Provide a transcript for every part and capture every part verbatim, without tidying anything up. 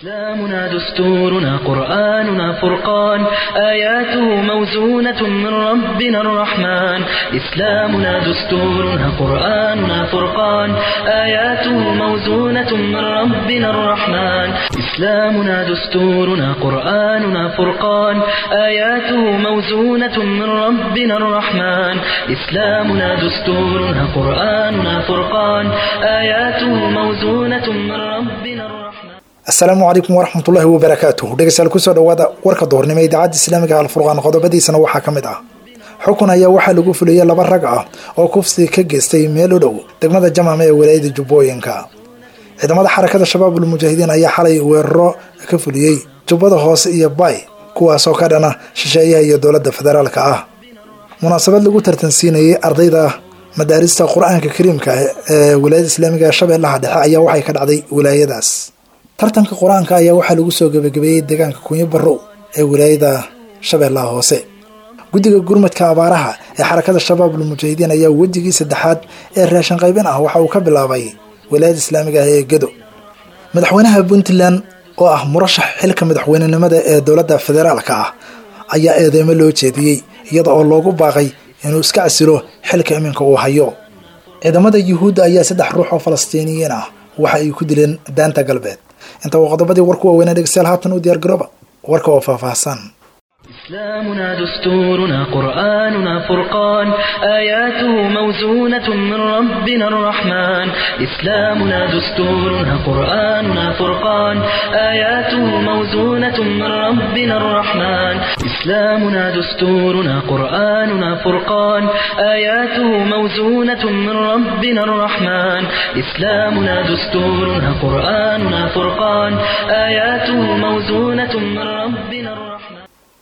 إسلامنا دستورنا قرآننا فرقان آياته موزونة من ربنا الرحمن إسلامنا دستورنا قرآننا فرقان آياته موزونة من ربنا الرحمن إسلامنا دستورنا قرآننا فرقان آياته موزونة من ربنا الرحمن إسلامنا دستورنا قرآننا فرقان آياته موزونة من ربنا الرحمن. asalaamu calaykum waraxmatullaahi wabarakaatuh dhegeystayaal kusoo dhawaada warka doornimo idaacadda islaamiga alfurqaan qodobadiisana waxaa ka mid ah xukun ayaa waxaa lagu fuliyey laba rag ah oo kufsi ka geystay meel u dhow degmada jamaame ee walaayada jubbooyinka ciidamada xarakada shabaabul mujaahidiin ayaa xalay weeraro ka fuliyey jubbada hoose iyo bay kuwaasoo ka dhana shisheeyaha iyo dowladda federaalka ah munaasabad lagu tartansiinayay ardayda madaarista qur-aanka kariimka ee walaayada islaamiga shabeellaha dhexe ayaa waxay ka dhacday wilaayadaas tartanka qur-aanka ayaa waxaa lagu soo gabagabeeyey deegaanka kunyo barrow ee wilaayada shabeellaha hoose guddiga gurmadka abaaraha ee xarakada shabaabul mujaahidiin ayaa wejigii saddexaad ee raashin qaybin ah waxa uu ka bilaabay wilaayada islaamiga ah ee gedo madaxweynaha puntland oo ah murashax xilka madaxweynenimada ee dowladda federaalka ah ayaa eedeymo loo jeediyey iyada oo loogu baaqay inuu iska casilo xilka iminka uu hayo ciidamada yuhuudda ayaa saddex ruux oo falastiiniyiin ah waxa ay ku dileen daanta galbeed inta waa qodobadii warku waaweynaa dhegeystayaal haatan u diyaar garooba warka oo faahfaahsan إسلامنا دستورنا قرآننا فرقان آياته موزونة من ربنا الرحمن إسلامنا دستورنا قرآننا فرقان آياته موزونة من ربنا الرحمن إسلامنا دستورنا قرآننا فرقان آياته موزونة من ربنا الرحمن إسلامنا دستورنا قرآننا فرقان آياته موزونة من ربنا الرحمن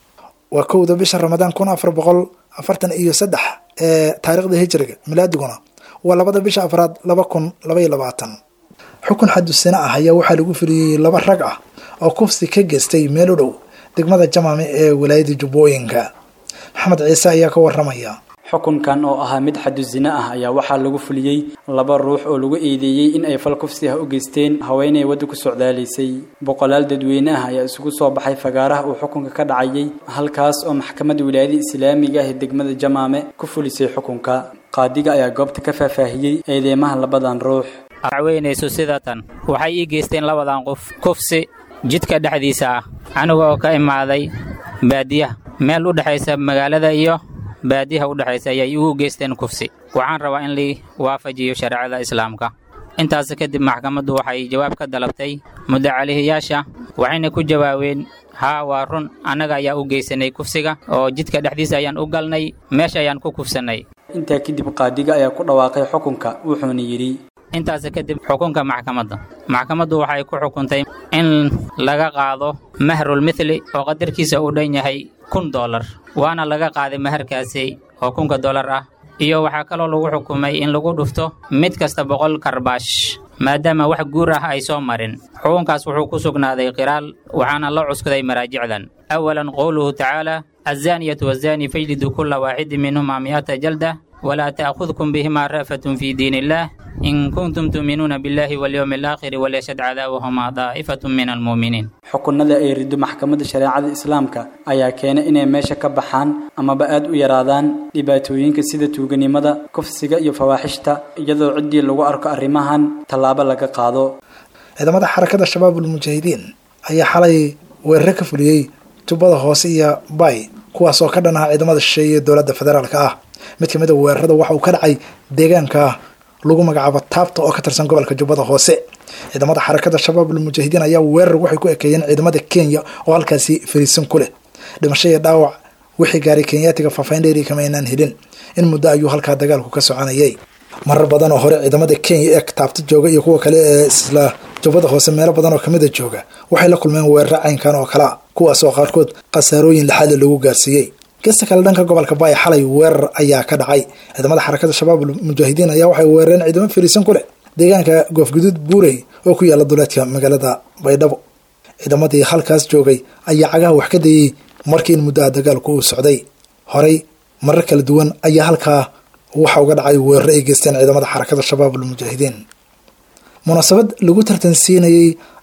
waa kowda bisha ramadaan kun afar boqol afartan iyo saddex ee taariikhda hijriga milaadiguna waa labada bisha afraad laba kun laba iyo labaatan xukun xadusina ah ayaa waxaa lagu fuliyey laba rag ah oo kufsi ka geystay meel u dhow degmada jamaame ee walaayada jubbooyinka maxamed ciise ayaa ka waramaya xukunkan oo ahaa mid xadusina ah ayaa waxaa lagu fuliyey laba ruux oo lagu eedeeyey in ay fal kufsi ah u geysteen haweeney wadda ku socdaalaysay boqolaal dadweyne ah ayaa isugu soo baxay fagaaraha uu xukunka ka dhacayay halkaas oo maxkamadda wilaayada islaamiga ah ee degmada jamaame ku fulisay xukunka qaadiga ayaa goobta ka faahfaahiyey eedeymaha labadan ruux haweeneysu sidatan waxay ii geysteen labadan qof kufsi jidka dhexdiisa ah aniga oo ka imaaday baadiyaha meel u dhexaysa magaalada iyo baadiyaha u dhaxaysa ayay ugu geysteen kufsi waxaan rabaa in la waafajiyo shariicada islaamka intaas kadib maxkamaddu waxay jawaab ka dalabtay mudacalihiyaasha waxayna ku jawaabeen haa waa run annaga ayaa u geysanay kufsiga oo jidka dhexdiisa ayaan u galnay meesha ayaan ku kufsanay intaa kadib qaadiga ayaa ku dhawaaqay xukunka wuxuuna yidhi intaas kadib xukunka maxkamadda maxkamaddu waxay ku xukuntay in laga qaado mahrul mithli oo qadarkiisa u dhan yahay kun dollar waana laga qaaday maharkaasi oo kunka dollar ah iyo waxaa kaloo lagu xukumay in lagu dhufto mid kasta boqol karbaash maadaama wax guur ah ay soo marin xukunkaas wuxuu ku sugnaaday qiraal waxaana la cuskuday maraajicdan awalan qowluhu tacaala azzaaniyatu wazzaani fajlidu kulla waaxidin minhumaa mi'ata jalda walaa ta'khudkum bihimaa ra'fatun fii diin illaah in kuntum tu'minuuna billahi walyawmi alaakhiri walyashhad cadaawahuma daa'ifatun min almu'miniin xukunada ay rido maxkamadda shariicada islaamka ayaa keenay inay meesha ka baxaan amaba aad u yaraadaan dhibaatooyinka sida tuuganimada kufsiga iyo fawaaxishta iyadoo ciddii lagu arko arrimahan tallaabo laga qaado ciidamada xarakada shabaabul mujaahidiin ayaa xalay weeraro ka fuliyey jubbada hoose iyo bay kuwaas oo ka dhanaha ciidamada shisheeye ee dowladda federaalka ah mid kamid a weerarada waxa uu ka dhacay deegaanka lagu magacaabo taabta oo ka tirsan gobolka jubbada hoose ciidamada xarakada shabaabul mujaahidiin ayaa weerar waxay ku ekeeyeen ciidamada Kenya oo halkaasi fariisan ku leh dhimasho iyo dhaawac wixii gaaray Kenyaatiga faafayn dheeri kama inaan helin in muddo ayuu halka dagaalku ka soconayay marar badan oo hore ciidamada Kenya ee taabta jooga iyo kuwa kale ee isla jubbada hoose meelo badan oo kamid ah jooga waxay la kulmeen weerar caynkan oo kala kuwaas oo qaarkood qasaarooyin laxad lagu gaarsiiyay kasta kala dhanka gobolka Bay xalay weerar ayaa ka dhacay ciidamada xarakada shabaabul mujaahidiin ayaa waxay weerareen ciidamo fariisan ku leh deegaanka Goofguduud Buurey oo ku yaala duleedka magaalada Baydhabo ciidamadii halkaas joogay ayaa cagaha wax ka dayay markii in muddo dagaalku uu socday horay marar kala duwan ayaa halkaa waxa uga dhacay weerar ay geysteen ciidamada xarakada shabaabul mujaahidiin munaasabad lagu tartansiinayay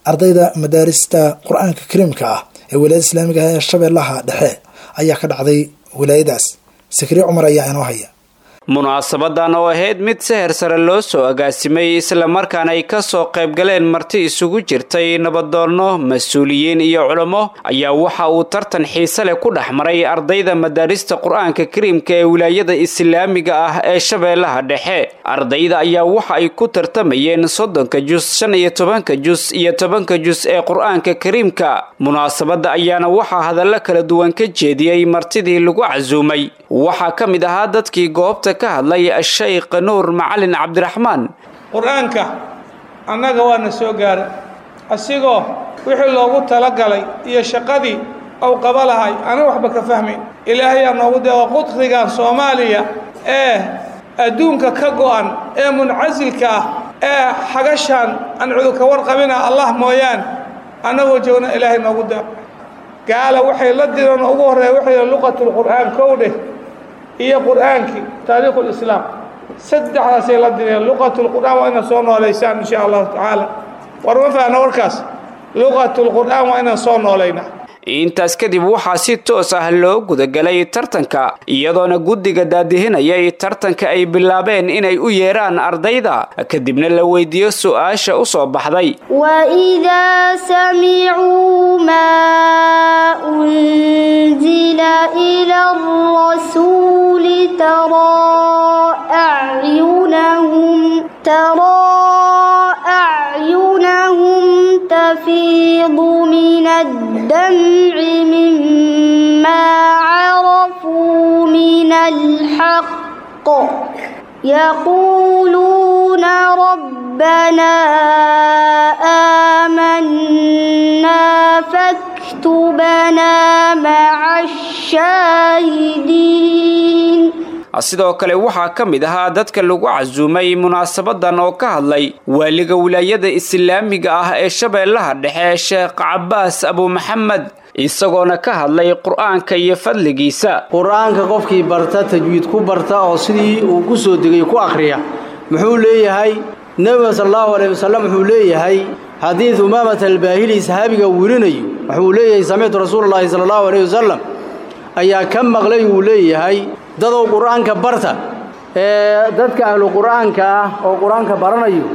ardayda madaarista qur-aanka kariimka ah ee wilaayada islaamiga ah ee shabeellaha dhexe ayaa ka dhacday wilaayadaas. sakriye cumar ayaa inoo haya. munaasabadan oo ahayd mid seher sare loo soo agaasimay islamarkaana ay ka soo qayb galeen marti isugu jirtay nabadoonno mas-uuliyiin iyo culamo ayaa waxa uu tartan xiise leh ku dhex maray ardayda madaarista qur-aanka kariimka ee wilaayada islaamiga ah ee shabeellaha dhexe. ardayda ayaa waxa ay ku tartamayeen soddonka jus shan iyo tobanka jus iyo tobanka jus ee qur-aanka kariimka. munaasabada ayaana waxaa hadallo kala duwan ka jeediyey martidii lagu casuumay. waxaa ka mid ahaa dadkii goobta ka hadlay sheekh nuur macalin cabdiraxmaan. qur-aanka annaga waana soo gaaray asigoo wixii loogu talagalay iyo shaqadii ou qaba lahay aniga waxba ka fahmayn. ilaahayaa noogu deeqo qudrigan soomaaliya ee adduunka ka go-an ee muncasilka ah ee xagashaan aan cudur ka warqabina allah mooyaan annagoo joogna ilaahay noogu deeqo. gaala waxay la direen ugu horreeya waxay luqatulqur'aan kowdheh iyo qur'aankii taariikhul islaam saddexdaasay la direen. luqatulqur'aan waa inaad soo noolaysaan insha allahu tacaala. war ma fahna warkaas luqatulqur'aan waa inaan soo noolaynaa. intaas kadib waxaa si toos ah loo gudagalay tartanka iyadoona guddiga daadihinayay tartanka ay bilaabeen inay u yeeraan ardayda kadibna la weydiiyo su-aasha u soo baxday. waidaa samicuu maa unzila ila rasuuli taraa acyunahum taraa acyunahum tafiidu min addam مما عرفوا من الحق يقولون ربنا آمنا فاكتبنا مع الشاهدين. sidoo kale waxaa ka mid ahaa dadka lagu casuumay munaasabadan oo ka hadlay waaliga wilaayada islaamiga ah ee shabeellaha dhexe sheekh cabaas abu maxamed isagoona ka hadlay qur-aanka iyo fadligiisa. qur-aanka qofkii barta tajwiid ku barta oo sidii uu ku soo degay ku akhriya muxuu leeyahay nabiga sallallahu alayhi wasallam wuxuu leeyahay xadiis umaamah al-baahili sahabiga warinayo wuxuu leeyahay sami'tu rasuulullaahi sallallahu alayhi wasallam ayaa ka maqlay uu leeyahay dadoo qur-aanka barta ee dadka ahlu qur-aanka ah oo qur-aanka baranayo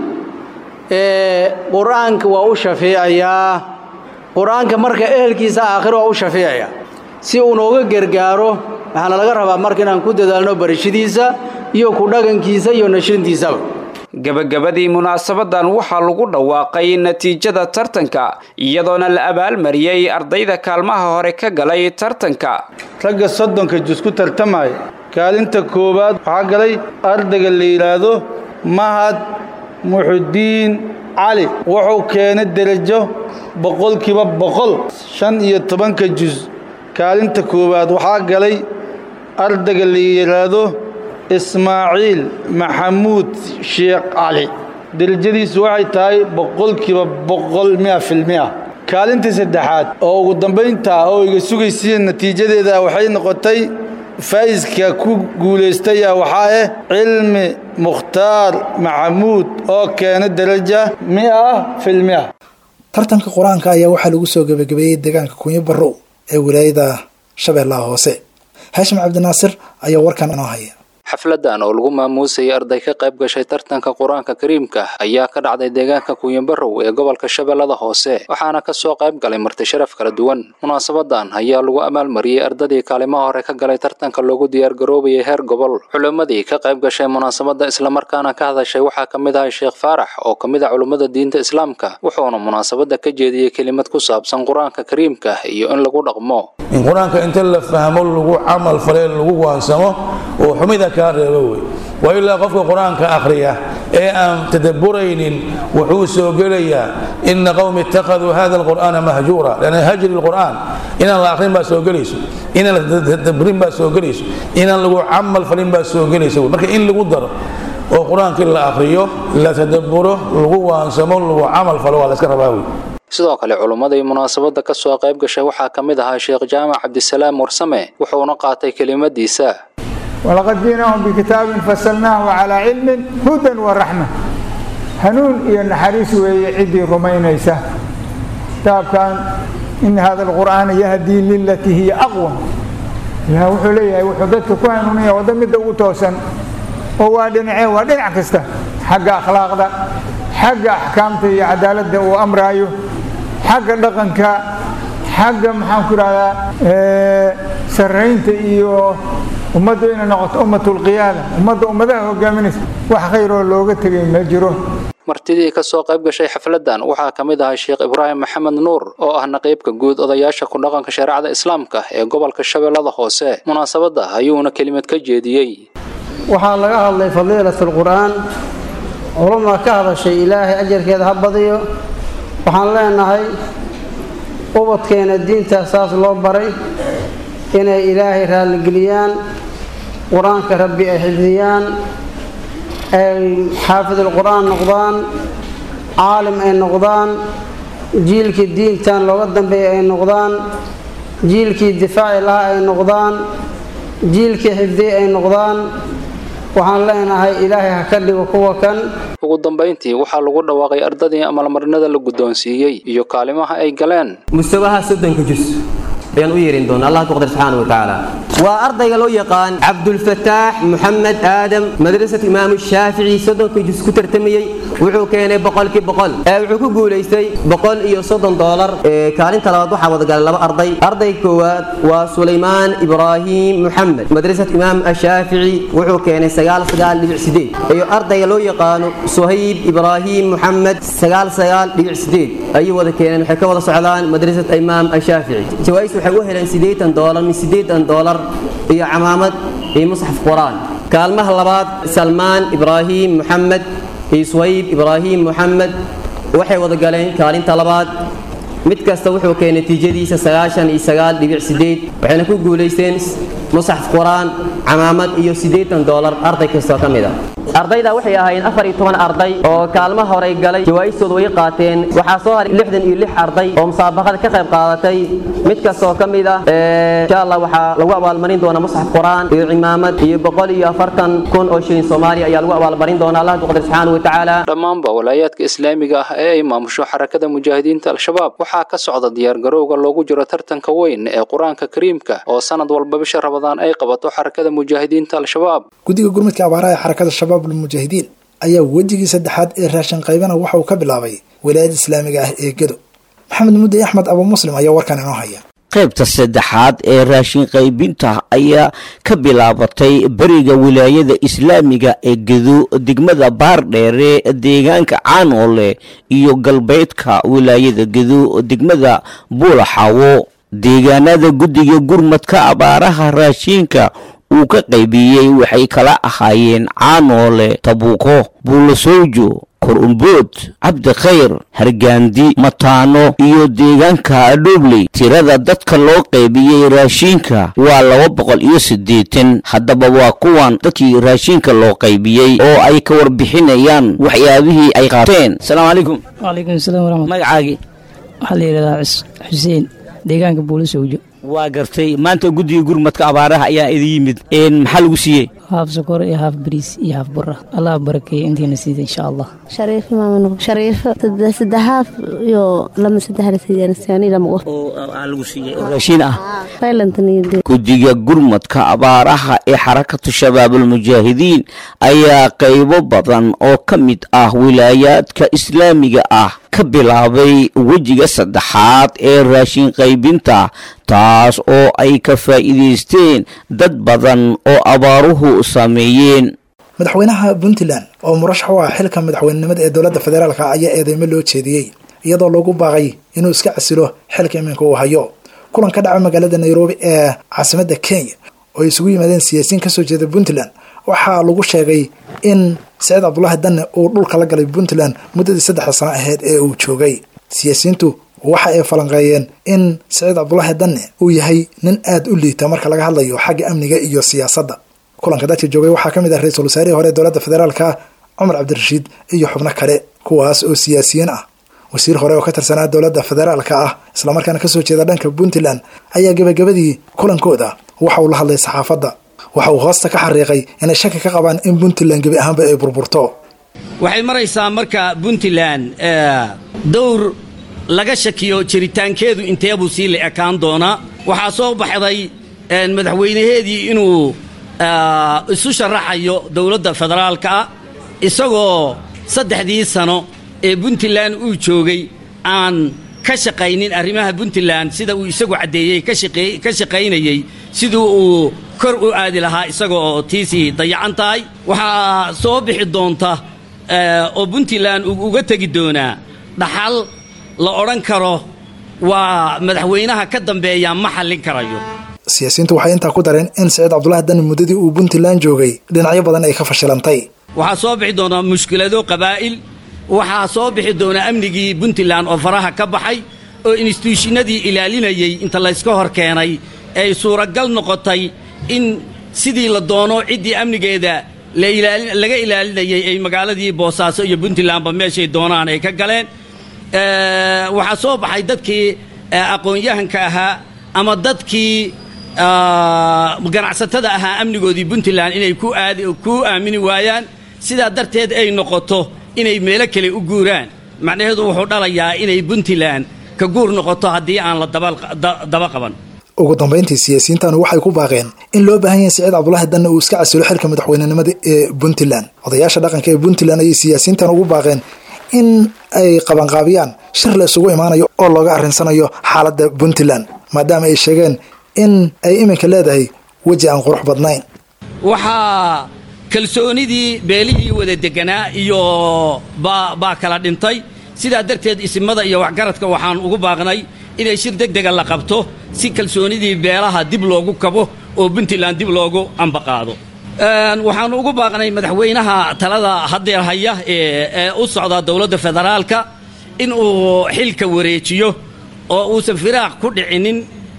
ee qur-aanka waa u shafeeyaa. qur-aanka marka ehelkiisa aakhir waa u shafeeyaa si uu nooga gargaaro. waxaana laga rabaa marka inaan ku dadaalno barashadiisa iyo ku dhagankiisa iyo nashrintiisaba. gabagabadii munaasabadan waxaa lagu dhawaaqay natiijada tartanka iyadoona la abaalmariyey ardayda kaalmaha hore ka galay tartanka. ragga soddonka jus ku tartamaya kaalinta koowaad waxaa galay ardayga la yidhaahdo mahad muxudiin cali. wuxuu keenay derajo boqolkiiba boqol. shan iyo tobanka jus kaalinta koowaad waxaa galay ardayga la yidhaahdo ismaaciil maxamuud sheekh cali. derajadiisu waxay tahay boqolkiiba boqol mia filmia. kaalintii saddexaad oo ugu dambaynta oo iga sugaysiin natiijadeeda waxay noqotay faa'iiska ku guulaystay waxaa ah cilmi mukhtaar maxamuud oo keenay derajo mia filmia. tartanka qur-aanka ayaa waxaa lagu soo gabagabeeyey deegaanka kunyo barrow ee wilaayada shabeellaha hoose. haashim cabdinaasir ayaa warkan inoo haya. xafladan oo lagu maamuusayay arday ka qayb gashay tartanka qur-aanka kariimka ayaa ka dhacday deegaanka kunyabarow ee gobolka shabeellada hoose waxaana ka soo qayb galay marti sharaf kala duwan. munaasabadan ayaa lagu abaalmariyey ardadii kaalimaha hore ka galay tartanka loogu diyaargaroobayay heer gobol. culimmadii ka qayb gashay munaasabada islamarkaana ka hadashay waxaa ka mid ahay sheekh faarax oo ka mid ah culimmada diinta islaamka wuxuuna munaasabada ka jeediyey kelimad ku saabsan qur-aanka kariimka iyo in lagu dhaqmo. in qur-aanka inta la fahmo lagu camal falay lagu waansamo oo xumida وإلا قفك القرآن كأخرية إيه أم تدبرين وحوس وقليا إن قوم اتخذوا هذا القرآن مهجورا لأن هجر القرآن إن الآخرين بس وقليس إن التدبرين بس وقليس إن اللي عمل فلين بس وقليس مركا إن اللي قدر والقرآن كل آخريه لا تدبره لغوا سمو لغوا عمل فلو على سكرباوي. sidoo kale culimada ee munaasabada ka soo qayb gashay waxaa ka mid ahaa Sheekh Jaamac Cabdisalaam Warsame wuxuuna qaatay kelimadiisa. ولقد جئناهم بكتاب فصلناه على علم هدى ورحمة هنون iyo naxariis weeye cidii rumaynaysa kitaabkan in hada alqur'aana yahdii lilatii hiya aqwam ilaah wuxuu leeyahay wuxuu dadka ku hanuunaya waddo midda ugu toosan oo waa dhinacee waa dhinac kasta xagga akhlaaqda xagga axkaamta iyo cadaaladda uu amraayo xagga dhaqanka xagga maxaan ku idhahdaa sarraynta iyo ummaddu inay noqoto ummatulqiyaada ummadda ummadaha hogaaminaysa wax khayroo looga tegay ma jiro martidii ka soo qayb gashay xafladan waxaa ka mid ahaa sheekh ibraahim maxamed nuur oo ah naqiibka guud odayaasha ku dhaqanka shareecada islaamka ee gobolka shabeellada hoose munaasabadda ayuuna kelimad ka jeediyey waxaa laga hadlay fadiilatul qur'aan culumma ka hadashay ilaahay ajarkeeda ha badiyo waxaan leenahay ubadkeena diinta saas loo baray inay ilaahay raalligeliyaan qur-aanka rabbi ay xifdiyaan ay xaafidul qur'aan noqdaan caalim ay noqdaan jiilkii diintan looga dambeeya ay noqdaan jiilkii difaaci lahaa ay noqdaan jiilkii xifdiyey ay noqdaan waxaan leenahay ilaahay ha ka dhigo kuwa kan ugu dambeyntii waxaa lagu dhawaaqay ardadii amalmarinada la guddoonsiiyey iyo kaalimaha ay galeen mustawaha soddonka juz ayaan u yeerin doonaa allah tuqdir subxaanahu wa tacaala waa ardayga loo yaqaan cabdulfataax maxamed aadam madrasat imaamu shaafici soddonka juz ku tartamayey wuxuu keenay boqolkii boqol wuxuu ku guulaystay boqol iyo soddon doolar kaalinta labaad waxaa wadagalay laba arday arday koowaad waa sulaymaan ibraahim maxamed madrasat imaam ashaafici wuxuu keenay sagaal sagaal dhibic sideed iyo ardayga loo yaqaano suhayb ibraahim maxamed sagaal sagaal dhibic sideed ayuu wada keeneen waxay ka wada socdaan madrasat imaam ashaafici jawaais waxay u heleen siddeetan doolar min siddeetan doolar iyo camaamad iyo musxaf quraan kaalmaha labaad salmaan ibraahim maxamed iyo suhayb ibraahim maxamed waxay wada galeen kaalinta labaad mid kasta wuxuu keenay natiijadiisa sagaashan iyo sagaal dhibic sideed waxayna ku guulaysteen musxaf quraan camaamad iyo siddeetan doolar arday kasta ka mid ah ardayda waxay ahaayeen afar iyo toban arday oo kaalmo horey galay jawaa'istooda way qaateen waxaa soo haray lixdan iyo lix arday oo musaabaqada ka qayb qaadatay mid kastoo ka mid ah insha allah waxaa lagu abaalmarin doonaa musxaf quraan iyo cimaamad iyo boqol iyo afartan kun oo shilin soomaaliya ayaa lagu abaalmarin doonaa allah tuqdir subxaanahu wa tacaala dhammaanba walaayaadka islaamiga ah ee ay maamusho xarakada mujaahidiinta al-shabaab waxaa ka socda diyaargarowga loogu jiro tartanka weyn ee qur-aanka kariimka oo sanad walba bisha rabadaan ay qabato xarakada mujaahidiinta al-shabaab guddiga gurmadka abaaraha ee xarakada shabaab mujaahidiin ayaa wejigii saddexaad ee raashin qaybana waxa uu ka bilaabay wilaayada islaamiga ah ee gedo maxamed mudde axmed abu muslim ayaa warkan inoo haya qaybta saddexaad ee raashin qaybinta ayaa ka bilaabatay beriga wilaayada islaamiga ee gedo degmada baardheere deegaanka caanoole iyo galbeedka wilaayada gedo degmada buulaxawo deegaanada guddiga gurmadka abaaraha raashinka uu ka qaybiyey waxay kala ahaayeen caanoole tabuuko buulasowjo korumbood cabdikhayr hargaandi mataano iyo deegaanka dhobley tirada dadka loo qaybiyey raashinka waa laba boqol iyo siddeetan haddaba waa kuwan dadkii raashinka loo qaybiyey oo ay ka warbixinayaan waxyaabihii ay qaateen asalaamu calaykum wacalaykum asalaam waraxmat magacaagii waxaa la yidhahdaa xuseen deegaanka buulasowjo waa gartay maanta guddiga gurmadka abaaraha ayaa idin yimid maxaa lagu siiyey haaf sokor iyo haaf bariis iyo haaf bura allah barakeeyo intiina siida insha allah shariif maamano shariif saddex haaf iyo lama saddex la siiyeen saani lama qof oo aan lagu siiyey raashin ah faylantaniyada guddiga gurmadka abaaraha ee xarakatu shabaabul mujaahidiin ayaa qaybo badan oo ka mid ah wilaayaadka islaamiga ah ka bilaabay wejiga saddexaad ee raashin qaybinta taas oo ay ka faa'iidaysteen dad badan oo abaaruhu sameeyeen madaxweynaha puntland oo murashax u ah xilka madaxweynenimada ee dowladda federaalka ayaa eedeymo loo jeediyey iyadoo lagu baaqay inuu iska casilo xilka iminka uu hayo kulan ka dhaca magaalada nairobi ee caasimadda kenya oo isugu yimaadeen siyaasiyiin kasoo jeeda puntland waxaa lagu sheegay in saciid cabdulaahi danne uu dhulka la galay puntland muddadii saddexda sano ahayd ee uu joogay siyaasiyiintu waxa ay falanqeeyeen in saciid cabdulaahi danne uu yahay nin aada u liita marka laga hadlayo xagga amniga iyo siyaasadda kulanka dadka joogay waxaa ka mid ah ra-iisul wasaarihii hore ee dowladda federaalka cumar cabdirashiid iyo xubno kale kuwaas oo siyaasiyiin ah wasiir hore oo ka tirsanaa dowladda federaalka ah islamarkaana kasoo jeeda dhanka puntland ayaa gebagabadii kulankooda waxa uu la hadlay saxaafadda waxa uu hoosta ka xariiqay inay shaki ka qabaan in puntland gebi ahaanba ay burburto waxay maraysaa marka puntland dowr laga shakiyo jiritaankeedu inteebuu sii la ekaan doonaa waxaa soo baxday madaxweynaheedii inuu isu sharaxayo dowladda federaalka ah isagoo saddexdii sano ee puntland uu joogay aan ka shaqaynin arrimaha puntland sida uu isagu caddeeyey ka shaqaynayey siduu uu kor u aadi lahaa isagoo tiisii dayacan tahay waxaa soo bixi doonta oo puntland uga tegi doonaa dhaxal la odhan karo waa madaxweynaha ka dambeeya ma xallin karayo siyaasiyiintu waxay intaa ku dareen in Saciid Cabdullaahi Dani muddadii uu Puntland joogay dhinacyo badan ay ka fashilantay waxaa soo bixi doona mushkilado qabaa'il waxaa soo bixi doona amnigii Puntland oo faraha ka baxay oo institutionadii ilaalinayay inta la iska hor keenay ay suuragal noqotay in sidii la doono cidii amnigeeda la ilaalin laga ilaalinayay ay magaaladii Boosaaso iyo Puntland ba meeshay doonaan ay ka galeen ee waxa soo baxay dadkii aqoon-yahanka ahaa ama dadkii ganacsatada ahaa amnigoodii Puntland inay ku aadi ku aamini waayaan sida darteed ay noqoto inay meelo kale u guuraan macnaheedu wuxuu dhalayaa inay Puntland ka guur noqoto haddii aan la daba qaban ugu dambeyntii siyaasiyiintan waxay ku baaqeen in loo baahan yahay Saciid Cabdullaahi Dani uu iska casilo xilka madaxweynenimada ee Puntland odayaasha dhaqanka ee Puntland ay siyaasiyiintan ugu baaqeen in ay qaban qaabiyaan shir la isugu imaanayo oo looga arinsanayo xaaladda Puntland maadaama ay sheegeen in ay iminka leedahay waji aan qurux badnayn waxa kalsoonidii beelihii wada deganaa iyo baa kala dhintay sidaa darteed isimada iyo waxgaradka waxaan ugu baaqnay inay shir degdega la qabto si kalsoonidii beelaha dib loogu kabo oo Puntland dib loogu ambaqaado waxaan ugu baaqnay madaxweynaha talada hadeer haya ee u socda dawladda federaalka in uu xilka wareejiyo oo uu safiraaq ku dhicinin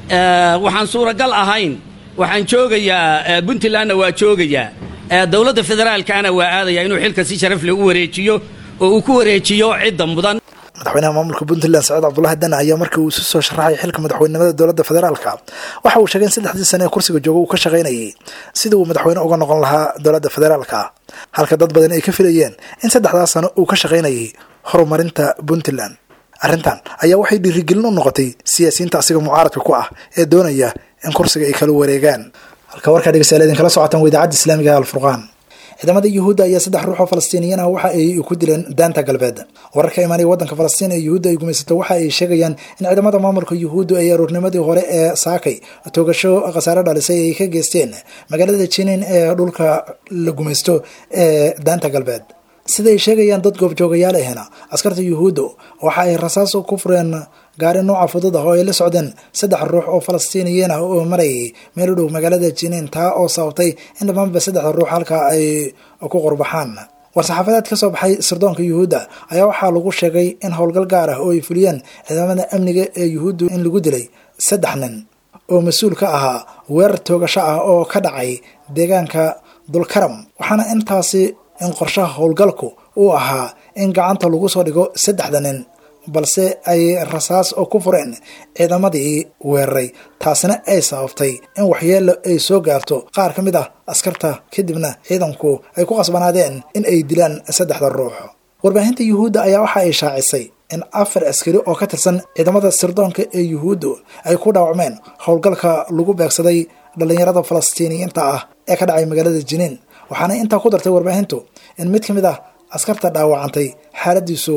waxaan suuragal ahayn waxaan joogayaa Puntlandna waa joogayaa dawladda federaalkana waa aadaya inuu xilka si sharaf leh u wareejiyo oo uu ku wareejiyo cidda mudan madaxweynaha maamulka Puntland Saciid Cabdullaahi Dani ayaa markii uu isu soo sharaxay xilka madaxweynenimada dawladda federaalka waxa uu sheegay in saddexdii sano ee kursiga jooga uu ka shaqaynayay sidii uu madaxweyne uga noqon lahaa dawladda federaalka halka dad badan ay ka filayeen in saddexdaas sano uu ka shaqaynayay horumarinta Puntland arrintan ayaa waxay dhiirigelin u noqotay siyaasiyiinta asiga mucaaradka ku ah ee doonaya in kursiga ay kala wareegaan halka warka dhageystayaal kala socotaan idaacadda Islaamiga Al-Furqaan ciidamada Yuhuudda ayaa saddex ruux oo Falastiiniyiin ah waxa ay ku dileen daanta galbeed wararka imaanay wadanka Falastiin ee Yuhuudda ay gumaysato waxa ay sheegayaan in ciidamada maamulka Yuhuudda ay aroornimadii hore ee Saakay toogasho khasaare dhalisay ay ka geysteen magaalada Jenin ee dhulka la gumaysto ee daanta galbeed sida ay sheegayaan dad goobjoogayaal ahna askarta Yuhuudda waxa ay rasaas ku fureen gaari nooca fudud ah oo ay la socdeen saddex ruux oo Falastiiniyiin ah oo maray meel u dhow magaalada Jenin taa oo sababtay in dhammaanba saddex ruux halka ay ku qurbaxaan war-saxaafadeed ka soo baxay sirdoonka Yuhuudda ayaa waxaa lagu sheegay in howlgal gaar ah oo ay fuliyeen ciidamada amniga ee Yuhuudda in lagu dilay saddex nin oo mas'uul ka ahaa weerar toogasho ah oo ka dhacay deegaanka Dulkaram waxaana intaasi in qorshaha howlgalku uu ahaa in gacanta lagu soo dhigo saddexda nin balse ay rasaas oo ku fureen ciidamadii weeraray taasina ay sababtay in waxyeelo ay soo gaarto qaar ka mid ah askarta kadibna ciidanku ay ku qasbanaadeen in ay dilaan saddexda ruux warbaahinta Yuhuudda ayaa waxa ay shaacisay in afar askari oo ka tirsan ciidamada sirdoonka ee Yuhuudda ay ku dhaawacmeen howlgalka lagu beegsaday dhalinyarada Falastiiniyiinta ah ee ka dhacay magaalada Jenin waxaana intaa ku dartay warbaahintu in mid ka mid ah askarta dhaawacantay xaaladiisu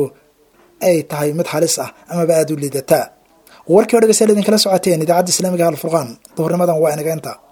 ay tahay mid halis ah ama aad u liidata warkii oo dhageystayaal idin kala socoteen idaacadda Islaamiga Al-Furqaan duhurnimadan waa inaga inta